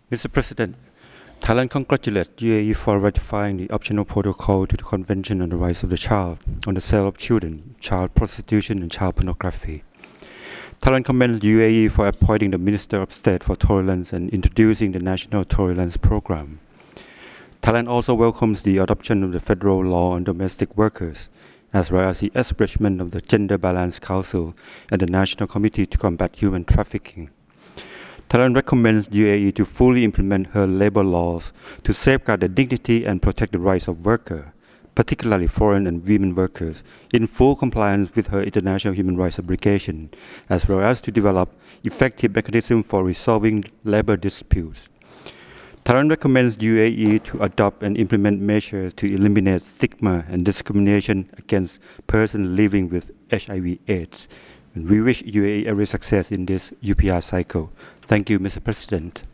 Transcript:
Mr. President, Thailand congratulates UAE for ratifying the optional protocol to the Convention on the Rights of the Child on the sale of children, child prostitution and child pornography. Thailand commends UAE for appointing the Minister of State for Tolerance and introducing the National Tolerance Program. Thailand also welcomes the adoption of the federal law on domestic workers, as well as the establishment of the Gender Balance Council and the National Committee to Combat Human Trafficking. Thailand recommends UAE to fully implement her labor laws to safeguard the dignity and protect the rights of workers, particularly foreign and women workers, in full compliance with her international human rights obligations, as well as to develop effective mechanisms for resolving labor disputes. Thailand recommends UAE to adopt and implement measures to eliminate stigma and discrimination against persons living with HIV/AIDS. We wish UAE every success in this UPR cycle. Thank you, Mr. President.